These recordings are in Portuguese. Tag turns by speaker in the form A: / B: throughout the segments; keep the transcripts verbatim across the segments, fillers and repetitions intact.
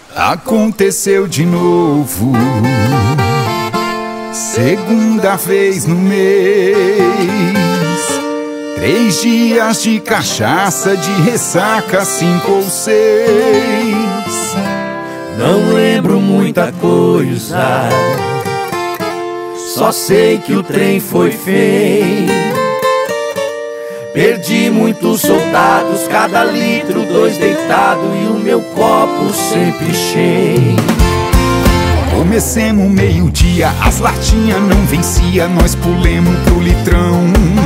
A: Aconteceu de novo, segunda vez no mês. Três dias de cachaça, de ressaca, cinco ou seis.
B: Não lembro muita coisa, só sei que o trem foi feio. Perdi muitos soldados, cada litro, dois deitado e o meu copo sempre cheio.
A: Comecemos meio-dia, as latinhas não vencia, nós pulemos pro litrão.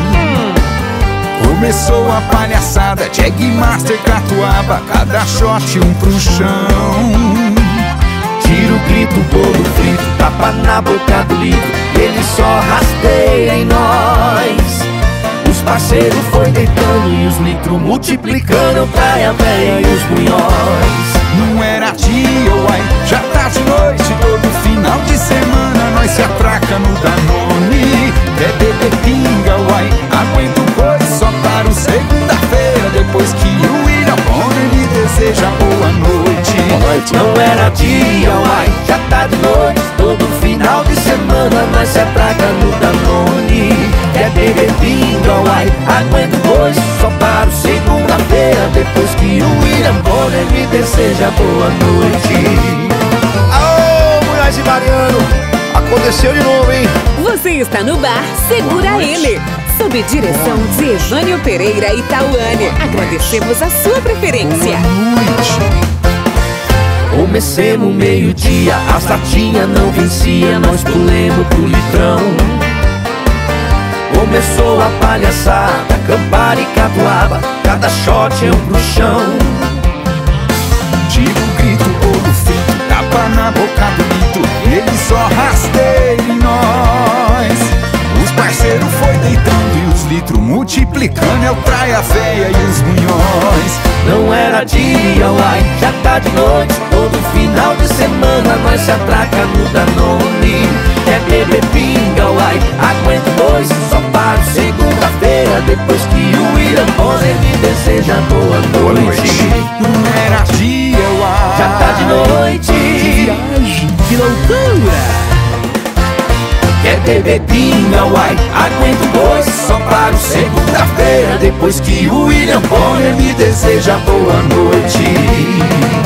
A: Começou a palhaçada, Jag Master, catuaba, cada shot um pro chão.
B: Tiro, grito, bolo frito, tapa na boca do litro, ele só rasteia em nós. Os parceiros foi deitando e os litros multiplicando, praia véia e os bunhóis.
A: Não era dia, uai, já tá de noite, todo final de semana nós se atraca no Danone. É beber pinga, uai, aguento coisa só para o segunda-feira, depois que o William Bonner me deseja boa noite.
B: Boa noite. Não era dia, uai, já tá de noite, todo final de semana nós se atraca no Danone. É beber pinga, uai, aguento coisa só para o segunda-feira, depois que o William Bonner me deseja boa noite.
C: Aô, Moraes e Mariano, aconteceu de novo, hein?
D: Você está no bar Segura Ele, sob direção de Evânio Pereira e Tauane. Agradecemos a sua preferência.
B: Comecemos meio-dia, as latinhas não vencia, nós pulemos pro litrão. Começou a palhaçada, campar e catuaba, cada shot é um pro chão.
A: Tiro, grito, bolo frito, tapa na boca do litro, ele só rasteia em nós. Os parceiros foi deitando e os litros multiplicando, é o praia véia e os bunhões.
B: Não era dia, uai, já tá de noite, todo final de semana nós se atraca no Danone. É beber pinga, uai, aguento dois só para segunda-feira, depois que o William Bonner me deseja boa noite.
A: Não era dia, uai,
B: já tá de noite.
A: Que viagem, que loucura.
B: Quer beber pinga, uai, aguento dois só para segunda-feira, depois que o William Bonner me deseja boa noite.